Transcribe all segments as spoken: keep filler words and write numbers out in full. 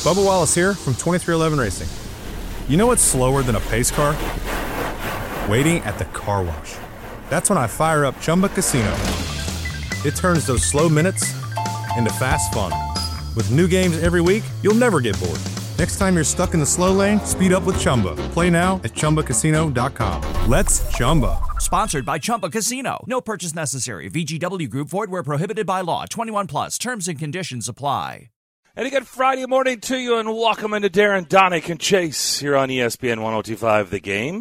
Bubba Wallace here from twenty-three eleven Racing. You know what's slower than a pace car? Waiting at the car wash. That's when I fire up Chumba Casino. It turns those slow minutes into fast fun. With new games every week, you'll never get bored. Next time you're stuck in the slow lane, speed up with Chumba. Play now at Chumba Casino dot com. Let's Chumba. Sponsored by Chumba Casino. No purchase necessary. V G W Group. Void where prohibited by law. twenty-one plus. Terms and conditions apply. And a good Friday morning to you, and welcome into Darren, Donick, and Chase here on E S P N one oh two point five The Game.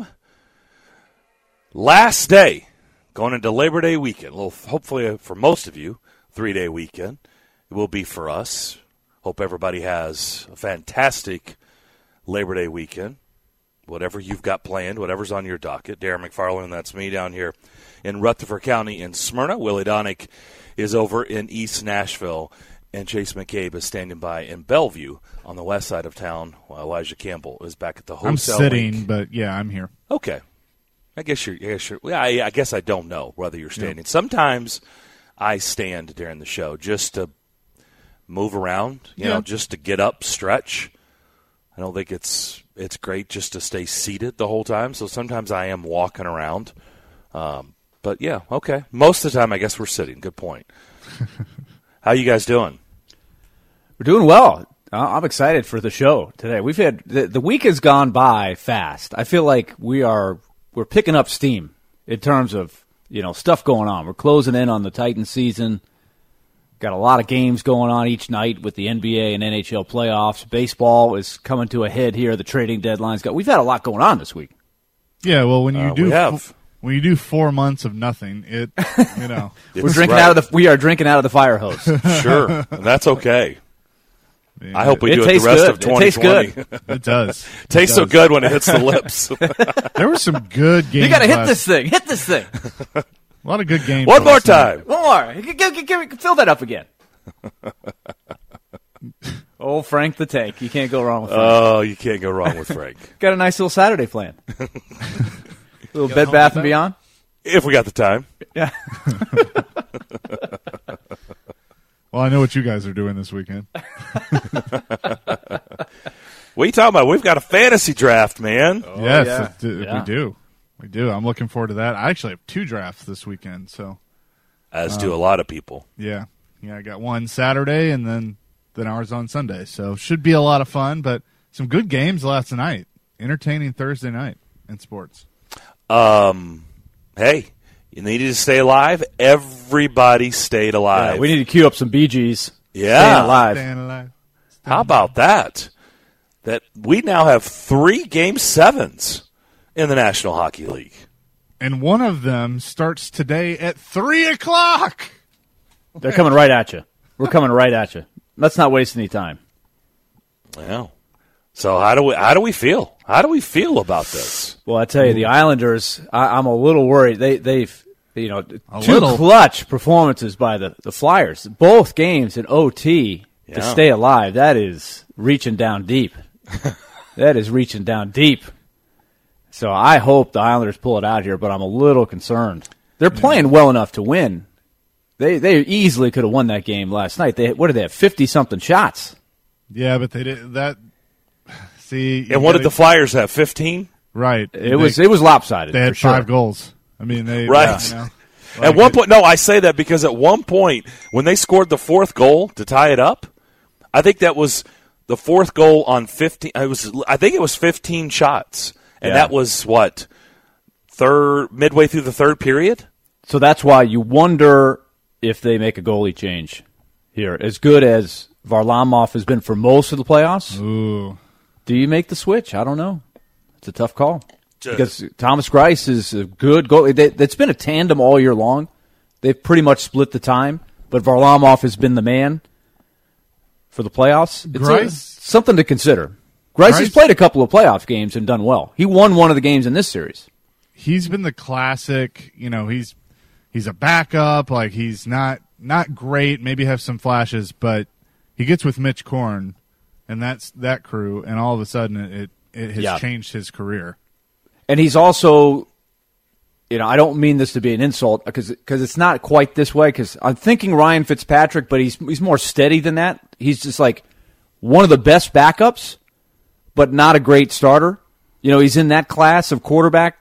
Last day, going into Labor Day weekend. A little, hopefully for most of you, three-day weekend. It will be for us. Hope everybody has a fantastic Labor Day weekend. Whatever you've got planned, whatever's on your docket. Darren McFarland, that's me down here in Rutherford County in Smyrna. Willie Donick is over in East Nashville. And Chase McCabe is standing by in Bellevue on the west side of town while Elijah Campbell is back at the hotel. I'm sitting, link. but yeah, I'm here. Okay. I guess you're, I guess you're well, I, I guess I don't know whether you're standing. Yeah. Sometimes I stand during the show just to move around, you yeah. know, just to get up, stretch. I don't think it's it's great just to stay seated the whole time, so sometimes I am walking around. Um, but, yeah, okay. Most of the time, I guess we're sitting. Good point. How you guys doing? We're doing well. I'm excited for the show today. We've had the, the week has gone by fast. I feel like we are we're picking up steam in terms of, you know, stuff going on. We're closing in on the Titans season. Got a lot of games going on each night with the N B A and N H L playoffs. Baseball is coming to a head here. The trading deadline's got. We've had a lot going on this week. Yeah, well, when you uh, do we have. when you do four months of nothing, it you know we're drinking right. out of the we are drinking out of the fire hose. Sure, and that's okay. Yeah. I hope we it do it the rest good. of twenty twenty. It tastes good. It does. It tastes does. so good when it hits the lips. There were some good games. You got to hit last. this thing. Hit this thing. A lot of good games. One more time. One more. Give, give, give, fill that up again. Oh, Frank the Tank. You can't go wrong with Frank. Oh, you can't go wrong with Frank. Got a nice little Saturday plan. A little Bed Bath and Beyond. If we got the time. Yeah. Well, I know what you guys are doing this weekend. What are you talking about? We've got a fantasy draft, man. Oh, yes, yeah. it, Yeah. we do. We do. I'm looking forward to that. I actually have two drafts this weekend, so As um, do a lot of people. yeah, yeah. I got one Saturday and then then ours on Sunday. So should be a lot of fun. But some good games last night. Entertaining Thursday night in sports. Um, hey, you needed to stay alive. Everybody stayed alive. Yeah, we need to queue up some Bee Gees. Yeah. Staying alive. Staying alive. Staying How about that? That we now have three game sevens in the National Hockey League. And one of them starts today at three o'clock. They're coming right at you. We're coming right at you. Let's not waste any time. Well, so how do we how do we feel? How do we feel about this? Well, I tell you, the Islanders. I, I'm a little worried. They they've you know A two little. clutch performances by the, the Flyers. Both games in O T to Yeah. stay alive. That is reaching down deep. That is reaching down deep. So I hope the Islanders pull it out here, but I'm a little concerned. They're playing well enough to win. They they easily could have won that game last night. They what did they have? Fifty something shots. Yeah, but they did that. See, you And what gotta- did the Flyers have? Fifteen? right? It was it was lopsided. They for had sure. five goals. I mean, they Right. You know, At like one it- point, no, I say that because at one point when they scored the fourth goal to tie it up, I think that was the fourth goal on fifteen. It was I think it was fifteen shots, and Yeah. that was what third midway through the third period. So that's why you wonder if they make a goalie change here. As good as Varlamov has been for most of the playoffs, Ooh. do you make the switch? I don't know. It's a tough call. Because Thomas Greiss is a good goalie. They, it's been a tandem all year long. They've pretty much split the time, but Varlamov has been the man for the playoffs. It's a- Greiss- something to consider. Greiss has Greiss- played a couple of playoff games and done well. He won one of the games in this series. He's been the classic. You know, he's he's a backup. Like he's not not great. Maybe have some flashes, but he gets with Mitch Korn, and that's that crew, and all of a sudden it it has Yeah. changed his career. And he's also, you know, I don't mean this to be an insult because because it's not quite this way. Because I'm thinking Ryan Fitzpatrick, but he's he's more steady than that. He's just like one of the best backups, but not a great starter. You know, he's in that class of quarterback.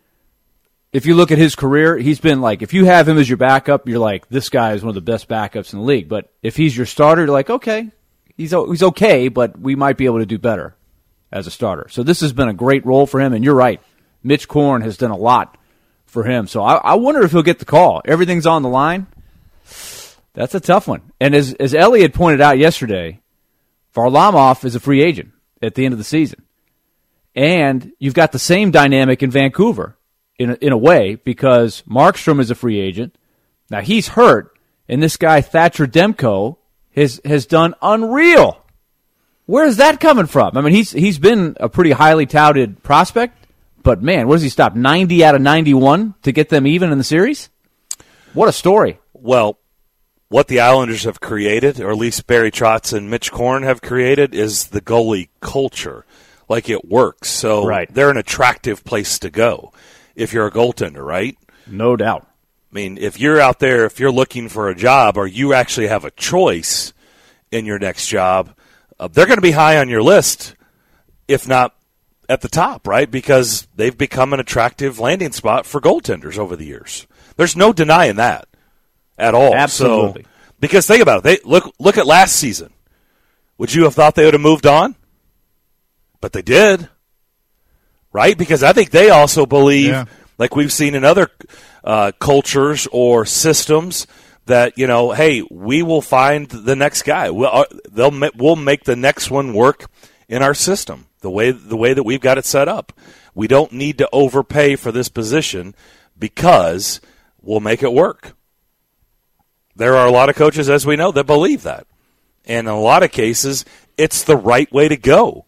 If you look at his career, he's been like, if you have him as your backup, you're like, this guy is one of the best backups in the league. But if he's your starter, you're like, okay, he's he's okay, but we might be able to do better as a starter. So this has been a great role for him, and you're right. Mitch Korn has done a lot for him. So I, I wonder if he'll get the call. Everything's on the line. That's a tough one. And as as Elliot pointed out yesterday, Varlamov is a free agent at the end of the season. And you've got the same dynamic in Vancouver in a, in a way, because Markstrom is a free agent. Now he's hurt, and this guy Thatcher Demko has has done unreal. Where's that coming from? I mean, he's he's been a pretty highly touted prospect, but man, what does he stop? ninety out of ninety-one to get them even in the series? What a story. Well, what the Islanders have created, or at least Barry Trotz and Mitch Korn have created, is the goalie culture. Like, it works. So right. They're an attractive place to go if you're a goaltender, right? No doubt. I mean, if you're out there, if you're looking for a job, or you actually have a choice in your next job, uh, they're going to be high on your list, if not at the top, right? Because they've become an attractive landing spot for goaltenders over the years. There's no denying that at all. Absolutely. So, because think about it. They, look, look at last season. Would you have thought they would have moved on? But they did, right? Because I think they also believe, yeah. like we've seen in other uh, cultures or systems, that, you know, hey, we will find the next guy. We'll, uh, they'll we'll make the next one work in our system, the way the way that we've got it set up. We don't need to overpay for this position because we'll make it work. There are a lot of coaches, as we know, that believe that. And in a lot of cases, it's the right way to go.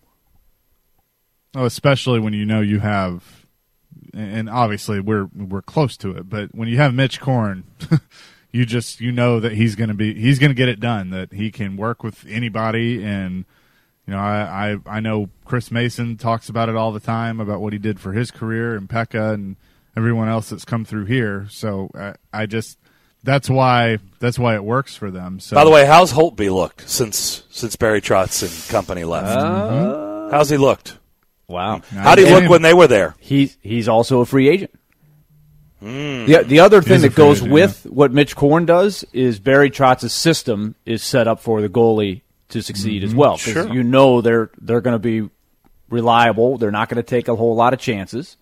Oh, especially when you know you have, and obviously we're we're close to it, but when you have Mitch Korn, you just you know that he's going to be he's going to get it done. That he can work with anybody, and you know I, I I know Chris Mason talks about it all the time about what he did for his career, and Pekka and everyone else that's come through here. So I, I just that's why that's why it works for them. So by the way, how's Holtby looked since since Barry Trotz and company left? Uh, How's he looked? Wow. How did he look when they were there? He's he's also a free agent. Mm. The the other thing He's a that free goes agent, with what Mitch Korn does is Barry Trotz's system is set up for the goalie to succeed as well. 'Cause Sure. you know they're they're going to be reliable. They're not going to take a whole lot of chances.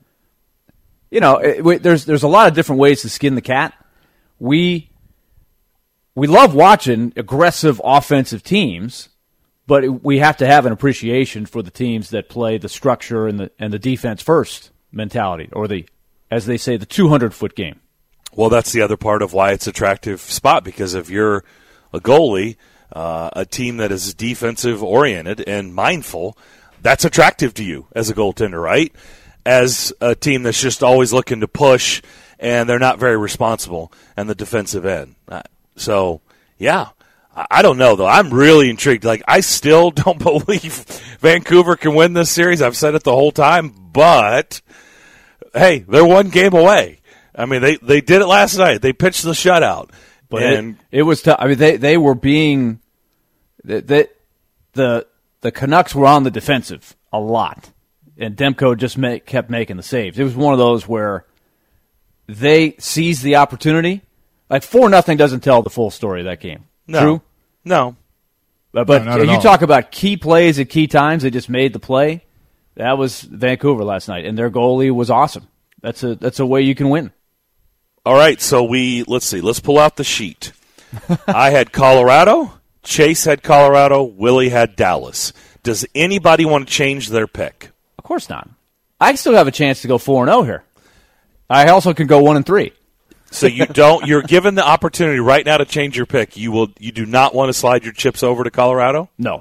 You know, it, there's there's a lot of different ways to skin the cat. We we love watching aggressive offensive teams, but we have to have an appreciation for the teams that play the structure and the and the defense first mentality, or the, as they say, the two hundred foot game. Well, that's the other part of why it's an attractive spot, because if you're a goalie, uh, a team that is defensive oriented and mindful, that's attractive to you as a goaltender, right? As a team that's just always looking to push and they're not very responsible on the defensive end. Uh, so, yeah. I don't know, though. I'm really intrigued. Like, I still don't believe Vancouver can win this series. I've said it the whole time. But, hey, they're one game away. I mean, they, they did it last night. They pitched the shutout. But and it, it was tough. I mean, they, they were being they, they, – the the Canucks were on the defensive a lot. And Demko just make, kept making the saves. It was one of those where they seized the opportunity. Like, four nothing doesn't tell the full story of that game. No. True? No. But, but No, not at you all. talk about key plays at key times. They just made the play. That was Vancouver last night, and their goalie was awesome. That's a that's a way you can win. All right, so we – let's see. Let's pull out the sheet. I had Colorado. Chase had Colorado. Willie had Dallas. Does anybody want to change their pick? Of course not. I still have a chance to go four and zero here. I also can go one and three. So you don't. You're given the opportunity right now to change your pick. You will. You do not want to slide your chips over to Colorado? No.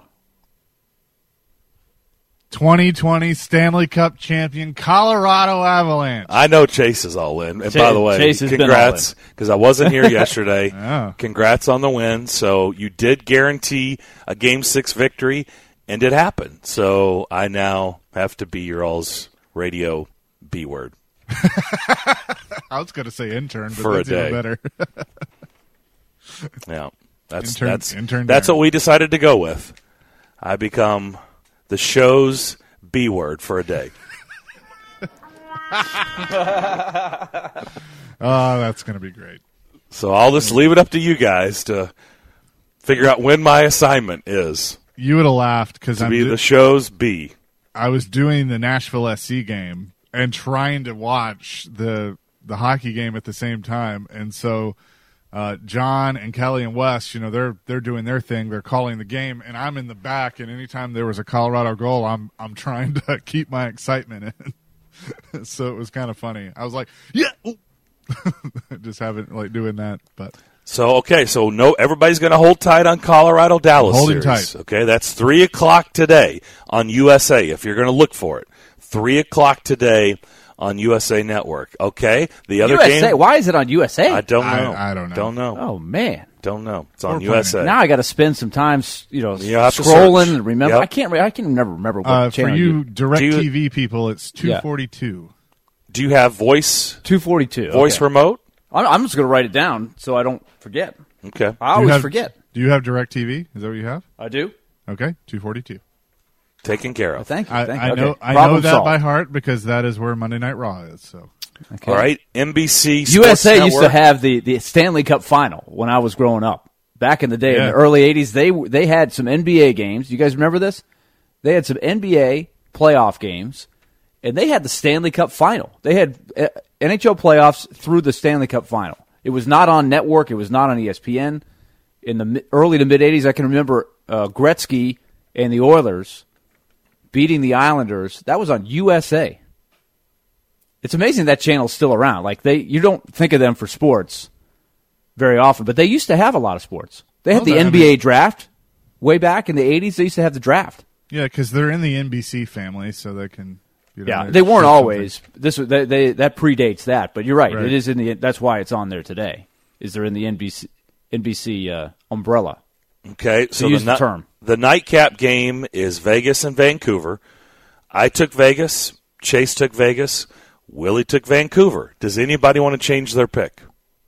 twenty twenty Stanley Cup champion Colorado Avalanche. I know Chase is all in. And Chase- by the way, Chase has been congrats, because I wasn't here yesterday. Oh. Congrats on the win. So you did guarantee a Game Six victory, and it happened. So I now have to be your all's radio B word. I was going to say intern, but For a that's even day. better. Yeah, that's Intern- that's intern that's Darren. what we decided to go with. I become the show's B word for a day. Oh, that's going to be great. So I'll just leave it up to you guys to figure out when my assignment is You would have laughed because to I'm be do- the show's B. I was doing the Nashville S C game and trying to watch the the hockey game at the same time, and so uh, John and Kelly and Wes, you know, they're they're doing their thing, they're calling the game, and I'm in the back. And anytime there was a Colorado goal, I'm I'm trying to keep my excitement in. So it was kind of funny. I was like, yeah, just haven't like doing that, but. So, okay, so no, everybody's going to hold tight on Colorado Dallas Holding series. tight. Okay, that's three o'clock today on U S A. If you're going to look for it, three o'clock today on U S A Network. Okay, the other U S A? game. Why is it on U S A? I don't I- know. I don't know. Don't know. Oh man! Don't know. It's on We're U S A. Now I got to spend some time, you know, You have to scrolling search. and remember. Yep. I can't. re- I can never remember what Uh, for channel you direct Do you- T V people, it's two forty-two. Do you have voice two forty-two. voice okay. remote? I'm, I'm just going to write it down so I don't forget. Okay. I Do you always have- forget. Do you have direct T V? Is that what you have? I do. Okay, two forty-two. Taken care of. Thank you. I, Thank I you. know Okay. I know Problem that solved. by heart because that is where Monday Night Raw is. So Okay. All right. N B C U Sports S A used to Network. have the, the Stanley Cup final when I was growing up. Back in the day, in Yeah. the early eighties, they they had some N B A games. You guys remember this? They had some N B A playoff games, and they had the Stanley Cup final. They had uh, N H L playoffs through the Stanley Cup final. It was not on network. It was not on E S P N. In the mi- early to mid-eighties, I can remember uh, Gretzky and the Oilers beating the Islanders. That was on U S A. It's amazing that channel's still around. Like they, you don't think of them for sports very often, but they used to have a lot of sports. They had Well, the that- I N B A mean- draft way back in the eighties. They used to have the draft. yeah, because they're in the N B C family, so they can. You know, Yeah, they weren't shoot always. This was they, they that predates that, but you're right. Right. It is in the. That's why it's on there today. Is they're in the N B C N B C uh, umbrella? Okay, so use the, the ni- term. the nightcap game is Vegas and Vancouver. I took Vegas. Chase took Vegas. Willie took Vancouver. Does anybody want to change their pick?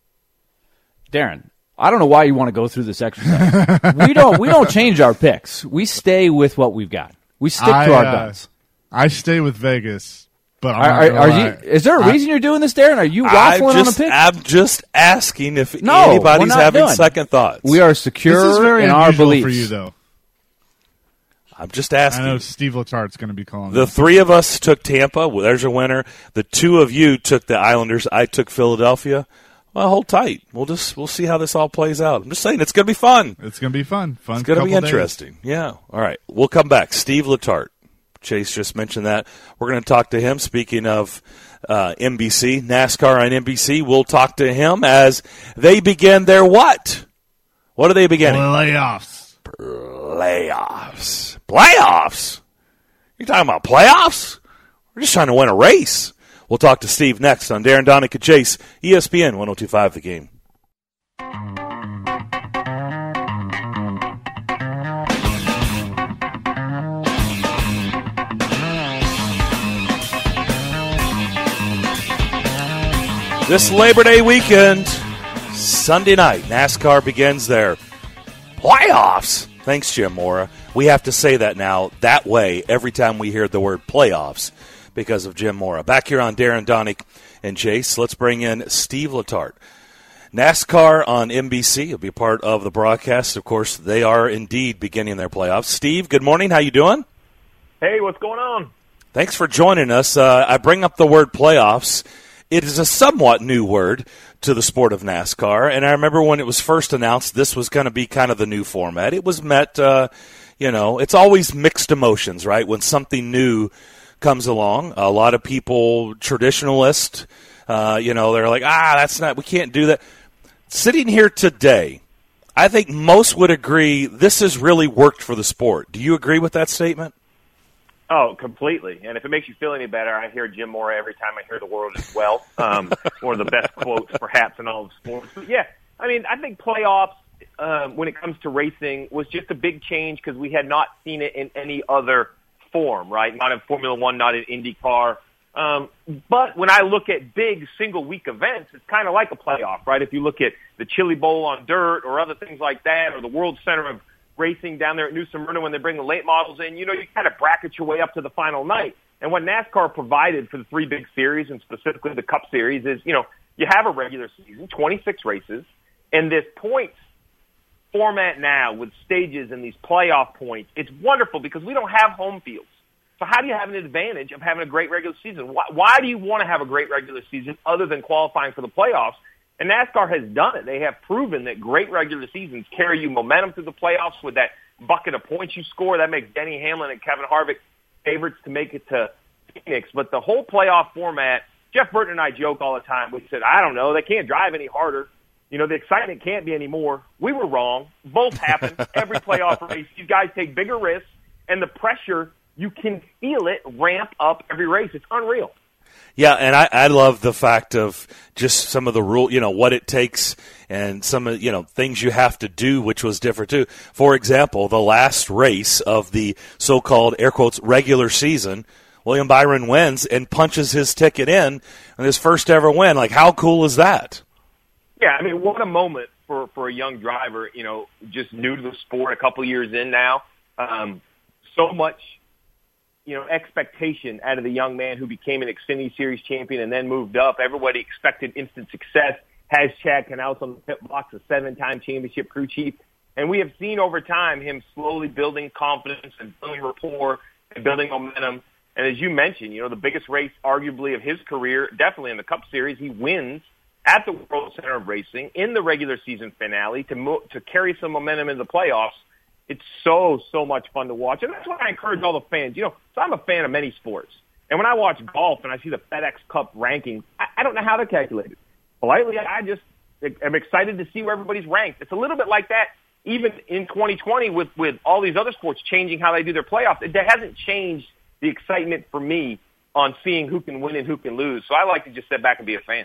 Darren, I don't know why you want to go through this exercise. we don't. We don't change our picks. We stay with what we've got. We stick I, to our uh, guns. I stay with Vegas, but I'm Are, not are, gonna are lie. you? Is there a I- reason you're doing this, Darren? Are you I'm waffling just, on a pick? I'm just asking if No, anybody's we're not having done. second thoughts. We are secure This is very in our unusual beliefs. for you, though. I'm just I asking. know Steve Letart's going to be calling. The this. three of us took Tampa. Well, there's your winner. The two of you took the Islanders. I took Philadelphia. Well, hold tight. We'll just we'll see how this all plays out. I'm just saying it's going to be fun. It's going to be fun. Fun. It's going to be couple days. interesting. Yeah. All right. We'll come back. Steve Letarte. Chase just mentioned that. We're going to talk to him. Speaking of uh, N B C, NASCAR on N B C, we'll talk to him as they begin their what? What are they beginning? Playoffs. Playoffs. Playoffs? You're talking about playoffs? We're just trying to win a race. We'll talk to Steve next on Darren Donica Chase, E S P N one oh two point five The Game. This Labor Day weekend, Sunday night, NASCAR begins their playoffs. Thanks, Jim Mora. We have to say that now that way every time we hear the word playoffs because of Jim Mora. Back here on Darren Donick and Chase, let's bring in Steve Letarte. NASCAR on N B C will be part of the broadcast. Of course, they are indeed beginning their playoffs. Steve, good morning. How you doing? Hey, what's going on? Thanks for joining us. Uh, I bring up the word playoffs. It is a somewhat new word to the sport of NASCAR, and I remember when it was first announced this was going to be kind of the new format. It was met, uh, you know, it's always mixed emotions, right? When something new comes along, a lot of people, traditionalists, uh, you know, they're like, ah, that's not, we can't do that. Sitting here today, I think most would agree this has really worked for the sport. Do you agree with that statement? Oh, completely. And if it makes you feel any better, I hear Jim Mora every time I hear the word as well. Um, one of the best quotes, perhaps, in all of sports. But yeah, I mean, I think playoffs, uh, when it comes to racing, was just a big change because we had not seen it in any other form, right? Not in Formula One, not in IndyCar. Um, but when I look at big single-week events, it's kind of like a playoff, right? If you look at the Chili Bowl on dirt or other things like that, or the World Center of racing down there at New Smyrna when they bring the late models in. You know, you kind of bracket your way up to the final night. And what NASCAR provided for the three big series, and specifically the Cup Series, is, you know, you have a regular season, twenty-six races, and this points format now with stages and these playoff points, it's wonderful because we don't have home fields. So how do you have an advantage of having a great regular season? Why, why do you want to have a great regular season other than qualifying for the playoffs? And NASCAR has done it. They have proven that great regular seasons carry you momentum through the playoffs with that bucket of points you score. That makes Denny Hamlin and Kevin Harvick favorites to make it to Phoenix. But the whole playoff format, Jeff Burton and I joke all the time. We said, I don't know, they can't drive any harder. You know, the excitement can't be any more. We were wrong. Both happen. Every playoff race, you guys take bigger risks, and the pressure, you can feel it ramp up every race. It's unreal. Yeah, and I, I love the fact of just some of the rule, you know, what it takes and some of, you know, things you have to do, which was different too. For example, the last race of the so-called, air quotes, regular season, William Byron wins and punches his ticket in on his first ever win. Like, how cool is that? Yeah, I mean, what a moment for, for a young driver, you know, just new to the sport, a couple years in now. Um, so much, you know, expectation out of the young man who became an Xfinity Series champion and then moved up. Everybody expected instant success. Has Chad Knaus on the pit box, a seven-time championship crew chief. And we have seen over time him slowly building confidence and building rapport and building momentum. And as you mentioned, you know, the biggest race arguably of his career, definitely in the Cup Series, he wins at the World Center of Racing in the regular season finale to mo- to carry some momentum in the playoffs. It's so, so much fun to watch. And that's why I encourage all the fans. You know, so I'm a fan of many sports. And when I watch golf and I see the FedEx Cup rankings, I, I don't know how they're calculated. Politely, I just am excited to see where everybody's ranked. It's a little bit like that even in twenty twenty with, with all these other sports changing how they do their playoffs. It hasn't changed the excitement for me on seeing who can win and who can lose. So I like to just sit back and be a fan.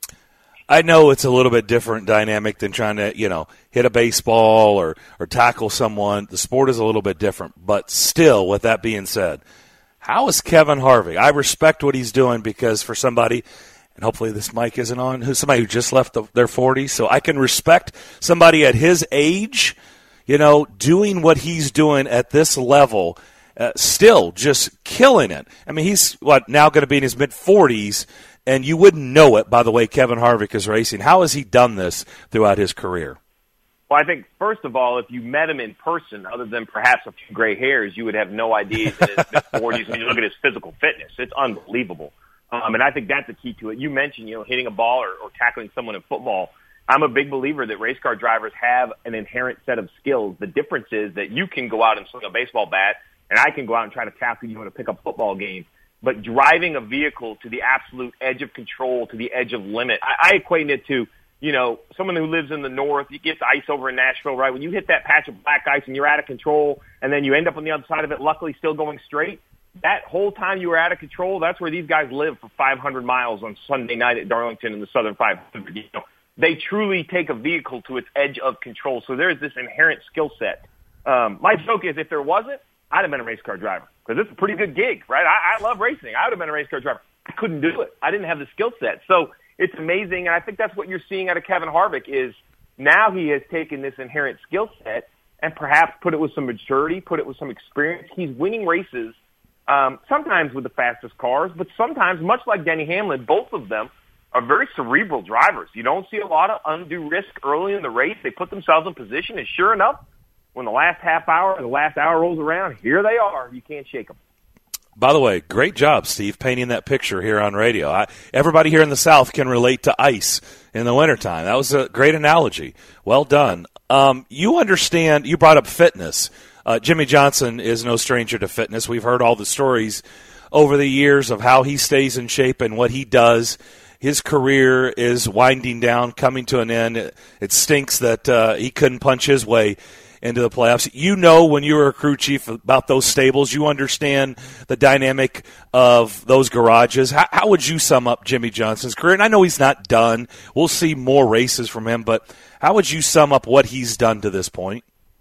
I know it's a little bit different dynamic than trying to, you know, hit a baseball or, or tackle someone. The sport is a little bit different. But still, with that being said, how is Kevin Harvick? I respect what he's doing because for somebody, and hopefully this mic isn't on, who's somebody who just left the, their forties, so I can respect somebody at his age, you know, doing what he's doing at this level, uh, still just killing it. I mean, he's, what, now going to be in his mid-forties, and you wouldn't know it by the way Kevin Harvick is racing. How has he done this throughout his career? Well, I think, first of all, if you met him in person, other than perhaps a few gray hairs, you would have no idea he's in his mid-forties when you look at his physical fitness. It's unbelievable. Um, and I think that's the key to it. You mentioned, you know, hitting a ball or, or tackling someone in football. I'm a big believer that race car drivers have an inherent set of skills. The difference is that you can go out and swing a baseball bat, and I can go out and try to tackle you in a pickup football game. But driving a vehicle to the absolute edge of control, to the edge of limit, I, I equate it to, you know, someone who lives in the north, you get ice over in Nashville, right? When you hit that patch of black ice and you're out of control, and then you end up on the other side of it, luckily still going straight, that whole time you were out of control, that's where these guys live for five hundred miles on Sunday night at Darlington in the Southern five hundred. You know, they truly take a vehicle to its edge of control. So there's this inherent skill set. Um, my joke is if there wasn't, I'd have been a race car driver because it's a pretty good gig, right? I, I love racing. I would have been a race car driver. I couldn't do it. I didn't have the skill set. So it's amazing, and I think that's what you're seeing out of Kevin Harvick is now he has taken this inherent skill set and perhaps put it with some maturity, put it with some experience. He's winning races um, sometimes with the fastest cars, but sometimes, much like Denny Hamlin, both of them are very cerebral drivers. You don't see a lot of undue risk early in the race. They put themselves in position, and sure enough, when the last half hour or the last hour rolls around, here they are. You can't shake them. By the way, great job, Steve, painting that picture here on radio. I, everybody here in the South can relate to ice in the wintertime. That was a great analogy. Well done. Um, you understand, you brought up fitness. Uh, Jimmie Johnson is no stranger to fitness. We've heard all the stories over the years of how he stays in shape and what he does. His career is winding down, coming to an end. It, it stinks that uh, he couldn't punch his way into the playoffs. You know, when you were a crew chief, about those stables. You understand the dynamic of those garages. How, how would you sum up Jimmie Johnson's career? And I know he's not done. We'll see more races from him, but how would you sum up what he's done to this point?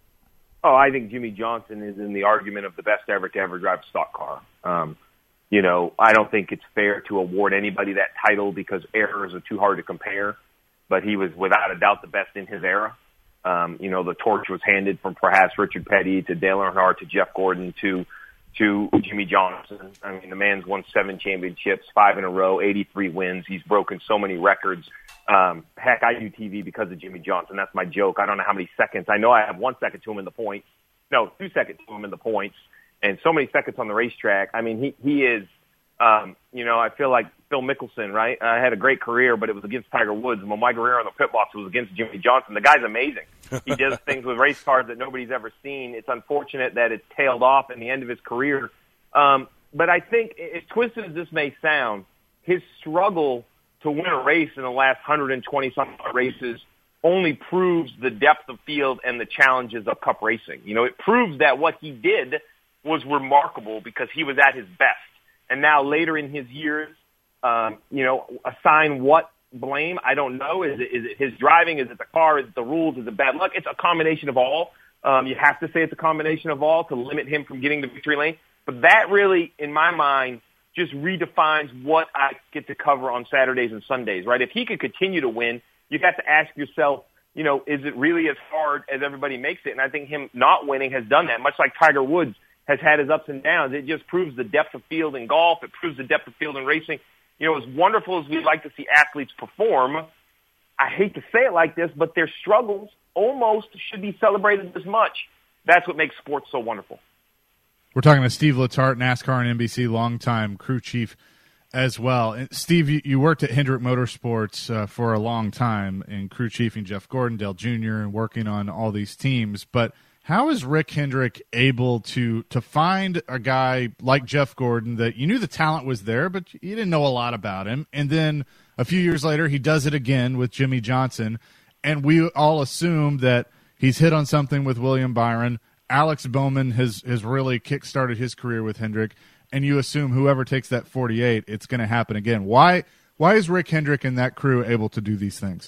Oh, I think Jimmie Johnson is in the argument of the best ever to ever drive a stock car. Um, you know, I don't think it's fair to award anybody that title because errors are too hard to compare, but he was without a doubt the best in his era. Um, you know, the torch was handed from perhaps Richard Petty to Dale Earnhardt to Jeff Gordon to to Jimmy Johnson. I mean, the man's won seven championships, five in a row, eighty-three wins. He's broken so many records. Um, heck, I do T V because of Jimmy Johnson. That's my joke. I don't know how many seconds. I know I have one second to him in the points. No, two seconds to him in the points. And so many seconds on the racetrack. I mean, he, he is, um, you know, I feel like Phil Mickelson, right? I had a great career, but it was against Tiger Woods. And when my career on the pit box was against Jimmy Johnson, the guy's amazing. He does things with race cars that nobody's ever seen. It's unfortunate that it's tailed off in the end of his career. Um, but I think, as twisted as this may sound, his struggle to win a race in the last one hundred twenty-some races only proves the depth of field and the challenges of Cup racing. You know, it proves that what he did was remarkable because he was at his best. And now later in his years, um, you know, assign what blame? I don't know. Is it, is it his driving? Is it the car? Is it the rules? Is it bad luck? It's a combination of all. Um, you have to say it's a combination of all to limit him from getting the victory lane. But that really, in my mind, just redefines what I get to cover on Saturdays and Sundays, right? If he could continue to win, you have to ask yourself, you know, is it really as hard as everybody makes it? And I think him not winning has done that, much like Tiger Woods has had his ups and downs. It just proves the depth of field in golf. It proves the depth of field in racing. You know, as wonderful as we'd like to see athletes perform, I hate to say it like this, but their struggles almost should be celebrated as much. That's what makes sports so wonderful. We're talking to Steve Letarte, NASCAR and N B C longtime crew chief as well. And Steve, you, you worked at Hendrick Motorsports uh, for a long time in crew chiefing Jeff Gordon, Dale Junior, and working on all these teams. But how is Rick Hendrick able to to find a guy like Jeff Gordon that you knew the talent was there, but you didn't know a lot about him, and then a few years later he does it again with Jimmy Johnson, and we all assume that he's hit on something with William Byron. Alex Bowman has, has really kick-started his career with Hendrick, and you assume whoever takes that forty-eight, it's going to happen again. Why why is Rick Hendrick and that crew able to do these things?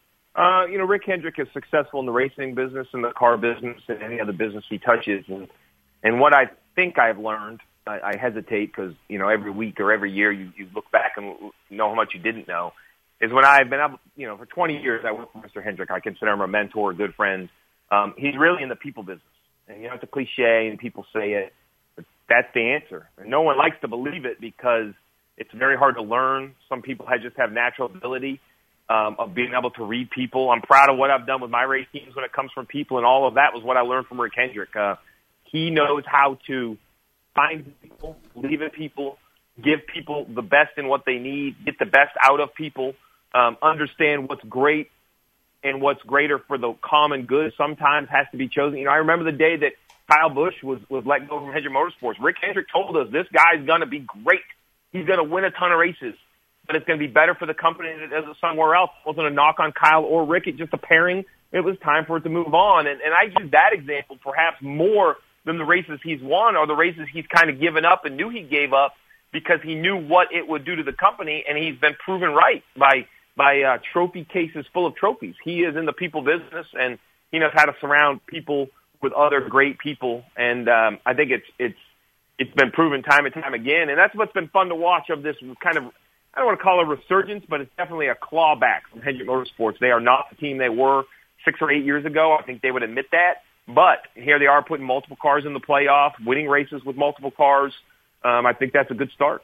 Uh, you know, Rick Hendrick is successful in the racing business and the car business and any other business he touches. And, and what I think I've learned, I, I hesitate because, you know, every week or every year you, you look back and know how much you didn't know, is when I've been able, you know, for twenty years I worked for Mister Hendrick. I consider him a mentor, a good friend. Um, he's really in the people business. And, you know, it's a cliche and people say it, but that's the answer. And no one likes to believe it because it's very hard to learn. Some people have just have natural ability um, of being able to read people. I'm proud of what I've done with my race teams when it comes from people, and all of that was what I learned from Rick Hendrick. Uh, he knows how to find people, believe in people, give people the best in what they need, get the best out of people, um, understand what's great and what's greater for the common good sometimes has to be chosen. You know, I remember the day that Kyle Busch was, was let go from Hendrick Motorsports. Rick Hendrick told us this guy's going to be great. He's going to win a ton of races, but it's going to be better for the company than it is somewhere else. It wasn't a knock on Kyle or Rick. It's just a pairing. It was time for it to move on. And, and I use that example perhaps more than the races he's won or the races he's kind of given up and knew he gave up because he knew what it would do to the company, and he's been proven right by by uh, trophy cases full of trophies. He is in the people business, and he knows how to surround people with other great people. And um, I think it's it's it's been proven time and time again. And that's what's been fun to watch of this kind of, I don't want to call it a resurgence, but it's definitely a clawback from Hendrick Motorsports. They are not the team they were six or eight years ago. I think they would admit that. But here they are putting multiple cars in the playoff, winning races with multiple cars. Um, I think that's a good start.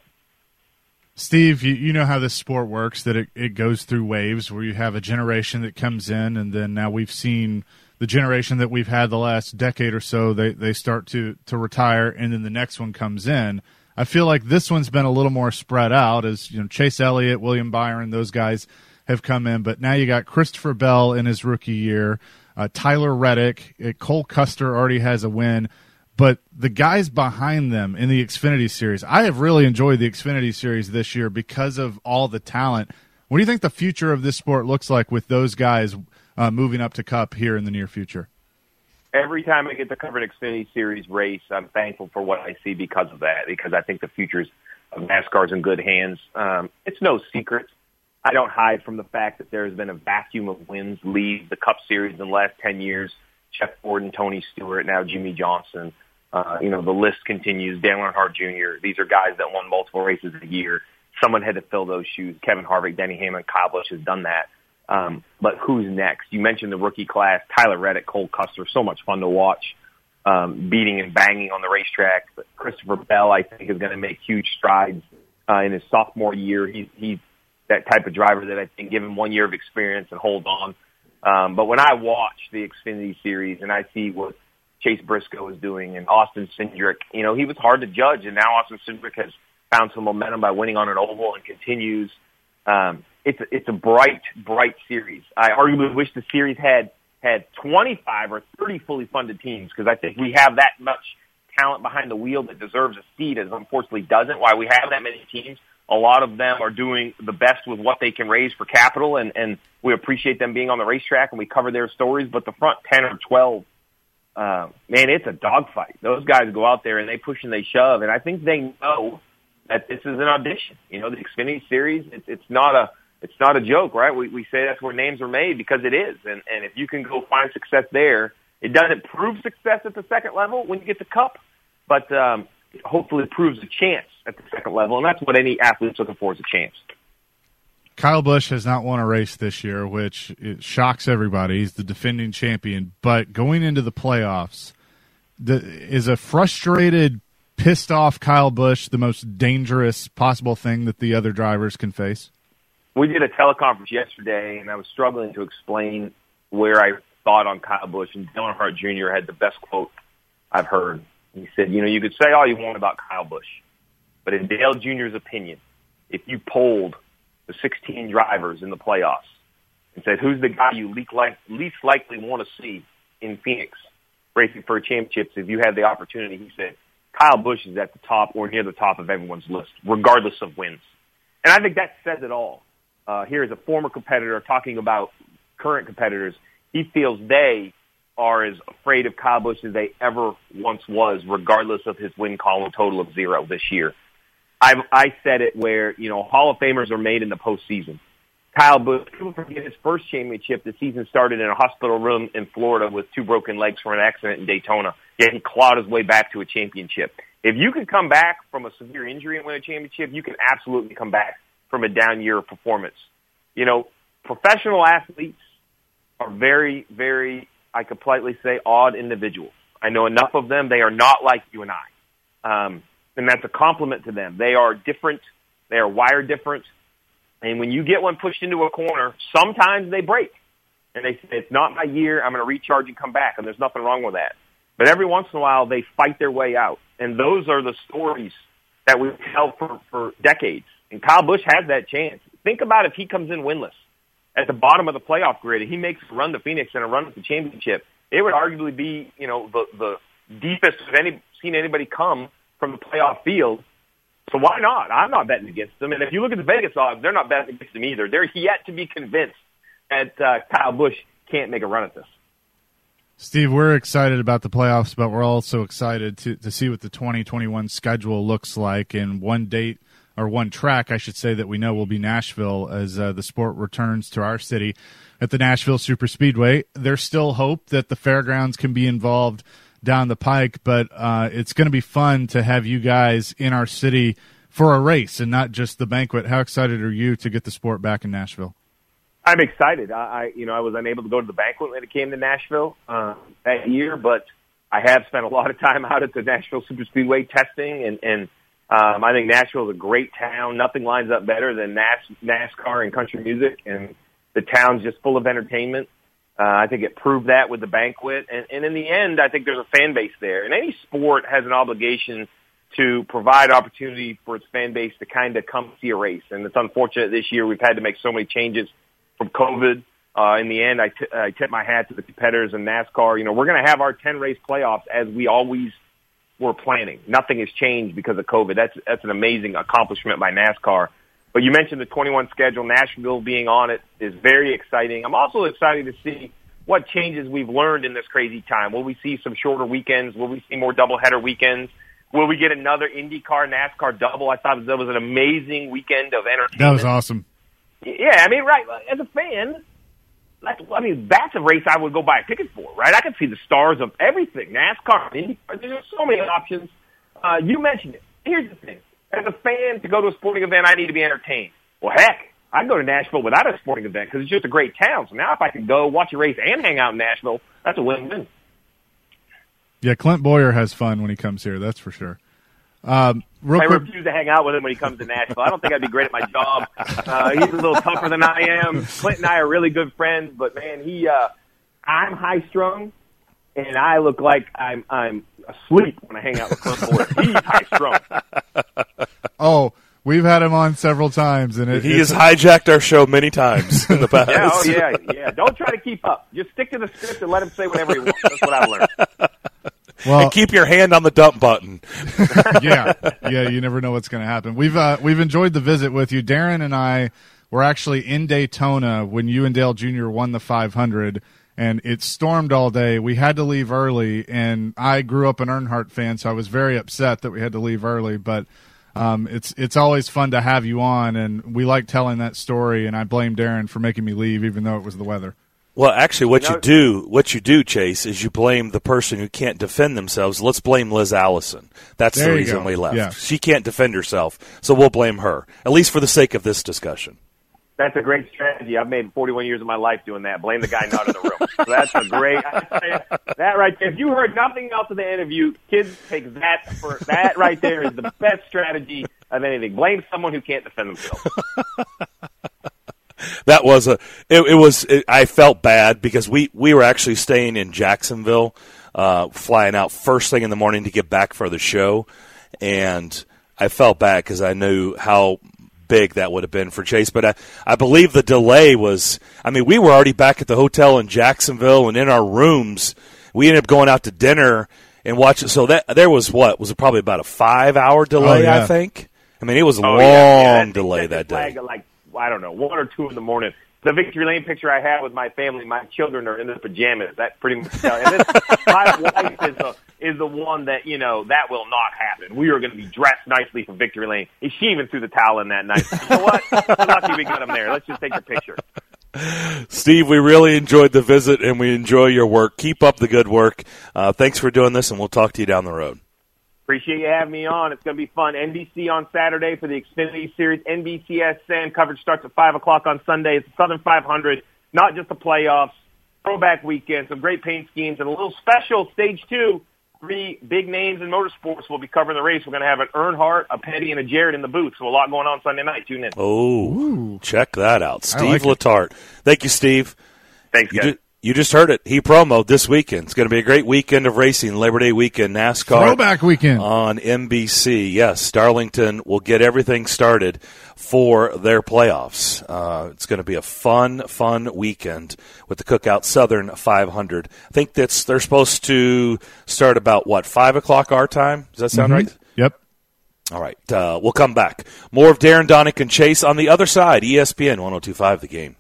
Steve, you, you know how this sport works, that it, it goes through waves where you have a generation that comes in, and then now we've seen the generation that we've had the last decade or so, they, they start to, to retire, and then the next one comes in. I feel like this one's been a little more spread out as, you know, Chase Elliott, William Byron, those guys have come in, but now you got Christopher Bell in his rookie year, uh, Tyler Reddick, uh, Cole Custer already has a win. But the guys behind them in the Xfinity Series, I have really enjoyed the Xfinity Series this year because of all the talent. What do you think the future of this sport looks like with those guys uh, moving up to Cup here in the near future? Every time I get to cover an Xfinity Series race, I'm thankful for what I see because of that, because I think the future of NASCAR is in good hands. Um, it's no secret. I don't hide from the fact that there has been a vacuum of wins leave the Cup Series in the last ten years. Jeff Gordon, Tony Stewart, now Jimmy Johnson. Uh, you know, the list continues. Dale Earnhardt Junior These are guys that won multiple races a year. Someone had to fill those shoes. Kevin Harvick, Denny Hamlin, Kyle Busch has done that. Um, but who's next? You mentioned the rookie class, Tyler Reddick, Cole Custer, so much fun to watch, um, beating and banging on the racetrack. But Christopher Bell, I think, is going to make huge strides uh, in his sophomore year. He's, he's that type of driver that I think give him one year of experience and hold on. Um, but when I watch the Xfinity Series and I see what Chase Briscoe is doing and Austin Cindric, you know, he was hard to judge, and now Austin Cindric has found some momentum by winning on an oval and continues. Um, it's a, it's a bright, bright series. I arguably wish the series had had twenty-five or thirty fully funded teams, because I think we have that much talent behind the wheel that deserves a seat, as unfortunately doesn't. Why we have that many teams, a lot of them are doing the best with what they can raise for capital, and, and we appreciate them being on the racetrack and we cover their stories. But the front ten or twelve, uh, man, it's a dogfight. Those guys go out there and they push and they shove, and I think they know that this is an audition. You know, the Xfinity Series, it's, it's not a it's not a joke, right? We we say that's where names are made, because it is. And, and if you can go find success there, it doesn't prove success at the second level when you get the Cup, but um, it hopefully proves a chance at the second level, and that's what any athlete's looking for, is a chance. Kyle Busch has not won a race this year, which it shocks everybody. He's the defending champion. But going into the playoffs, the, is a frustrated, pissed-off Kyle Busch the most dangerous possible thing that the other drivers can face? We did a teleconference yesterday, and I was struggling to explain where I thought on Kyle Busch, and Dale Earnhardt Junior had the best quote I've heard. He said, you know, you could say all you want about Kyle Busch, but in Dale Junior's opinion, if you polled the sixteen drivers in the playoffs and said, who's the guy you least, like, least likely want to see in Phoenix racing for a championship, if you had the opportunity, he said, Kyle Busch is at the top or near the top of everyone's list, regardless of wins. And I think that says it all. Uh, here is a former competitor talking about current competitors. He feels they are as afraid of Kyle Busch as they ever once was, regardless of his win column total of zero this year. I've, I said it where, you know, Hall of Famers are made in the postseason. Kyle Busch, people forget his first championship. The season started in a hospital room in Florida with two broken legs from an accident in Daytona. Yet he clawed his way back to a championship. If you can come back from a severe injury and win a championship, you can absolutely come back from a down year of performance. You know, professional athletes are very, very, I could politely say, odd individuals. I know enough of them. They are not like you and I. Um, and that's a compliment to them. They are different. They are wired different. And when you get one pushed into a corner, sometimes they break. And they say, it's not my year. I'm going to recharge and come back. And there's nothing wrong with that. But every once in a while, they fight their way out. And those are the stories that we tell for, for decades. And Kyle Busch has that chance. Think about if he comes in winless at the bottom of the playoff grid and he makes a run to Phoenix and a run to the championship. It would arguably be, you know, the, the deepest I've any, seen anybody come from the playoff field. So why not? I'm not betting against them. And if you look at the Vegas odds, they're not betting against them either. They're yet to be convinced that uh, Kyle Busch can't make a run at this. Steve, we're excited about the playoffs, but we're also excited to, to see what the twenty twenty-one schedule looks like. And one date, or one track, I should say, that we know will be Nashville as uh, the sport returns to our city at the Nashville Superspeedway. There's still hope that the fairgrounds can be involved down the pike, but uh, it's going to be fun to have you guys in our city for a race and not just the banquet. How excited are you to get the sport back in Nashville? I'm excited. I, I, you know, I was unable to go to the banquet when it came to Nashville uh, that year, but I have spent a lot of time out at the Nashville Superspeedway testing, and, and um, I think Nashville is a great town. Nothing lines up better than Nas- NASCAR and country music, and the town's just full of entertainment. Uh, I think it proved that with the banquet, and, and in the end, I think there's a fan base there. And any sport has an obligation to provide opportunity for its fan base to kind of come see a race, and it's unfortunate this year we've had to make so many changes from COVID. Uh, in the end, I, t- I tip my hat to the competitors in NASCAR. You know, we're going to have our ten-race playoffs as we always were planning. Nothing has changed because of COVID. That's that's an amazing accomplishment by NASCAR. But you mentioned the twenty-one schedule. Nashville being on it is very exciting. I'm also excited to see what changes we've learned in this crazy time. Will we see some shorter weekends? Will we see more doubleheader weekends? Will we get another IndyCar, NASCAR double? I thought that was an amazing weekend of entertainment. That was awesome. Yeah, I mean, right, as a fan, that's, I mean, that's a race I would go buy a ticket for, right? I could see the stars of everything, NASCAR, IndyCar. There's so many options. Uh, you mentioned it. Here's the thing. As a fan, to go to a sporting event, I need to be entertained. Well, heck, I'd go to Nashville without a sporting event because it's just a great town. So now if I could go watch a race and hang out in Nashville, that's a win-win. Yeah, Clint Boyer has fun when he comes here, that's for sure. Um, real I quick, refuse to hang out with him when he comes to Nashville. I don't think I'd be great at my job. Uh, he's a little tougher than I am. Clint and I are really good friends, but man, he, uh, I'm high strung, and I look like I'm I'm asleep when I hang out with Clint Boyer. He's high strung. Oh, we've had him on several times, and it, He has hijacked our show many times in the past. Yeah, oh yeah, yeah. Don't try to keep up. Just stick to the script and let him say whatever he wants. That's what I've learned. well, And keep your hand on the dump button. yeah, yeah. You never know what's going to happen. We've uh, we've enjoyed the visit with you. Darren and I were actually in Daytona when you and Dale Junior won the five hundred, and it stormed all day. We had to leave early, and I grew up an Earnhardt fan, so I was very upset that we had to leave early. But um, it's it's always fun to have you on, and we like telling that story. And I blame Darren for making me leave, even though it was the weather. Well, actually, what You you, know- do, what you do, Chase, is you blame the person who can't defend themselves. Let's blame Liz Allison. That's There the you reason go. we left. Yeah. She can't defend herself, so we'll blame her, at least for the sake of this discussion. That's a great strategy. I've made forty-one years of my life doing that. Blame the guy not in the room. So that's a great. I tell you, that right there. If you heard nothing else at the interview, kids take that for that right there is the best strategy of anything. Blame someone who can't defend themselves. That was a. It, it was. It, I felt bad because we, we were actually staying in Jacksonville, uh, flying out first thing in the morning to get back for the show, and I felt bad because I knew how big that would have been for Chase. But I, I believe the delay was. I mean, we were already back at the hotel in Jacksonville and in our rooms. We ended up going out to dinner and watching. So that there was what was it probably about a five hour delay. Oh, yeah. I think. I mean, it was a Oh, long yeah, yeah. delay That that day. flag at like, I don't know, one or two in the morning. The Victory Lane picture I have with my family, my children are in their pajamas. That pretty much tells. And this, my wife is the is the one that you know that will not happen. We are going to be dressed nicely for Victory Lane. She even threw the towel in that night. You know what? We're lucky we got him there. Let's just take the picture. Steve, we really enjoyed the visit, and we enjoy your work. Keep up the good work. Uh, thanks for doing this, and we'll talk to you down the road. Appreciate you having me on. It's going to be fun. N B C on Saturday for the Xfinity Series. N B C S N coverage starts at five o'clock on Sunday. It's the Southern five hundred, not just the playoffs. Throwback weekend, some great paint schemes, and a little special stage two. Three big names in motorsports will be covering the race. We're going to have an Earnhardt, a Petty, and a Jarrett in the booth. So a lot going on Sunday night. Tune in. Oh, Ooh. check that out. Steve like it. Letarte. Thank you, Steve. Thanks, You, guys. ju- you just heard it. He promoed this weekend. It's going to be a great weekend of racing, Labor Day weekend, NASCAR. Throwback weekend. On N B C. Yes, Darlington will get everything started for their playoffs. Uh, it's going to be a fun, fun weekend with the Cookout Southern five hundred. I think that's they're supposed to start about, what, five o'clock our time? Does that sound Mhm. right? Yep. All right, uh, we'll come back. More of Darren Donick and Chase on the other side, E S P N one oh two point five The Game.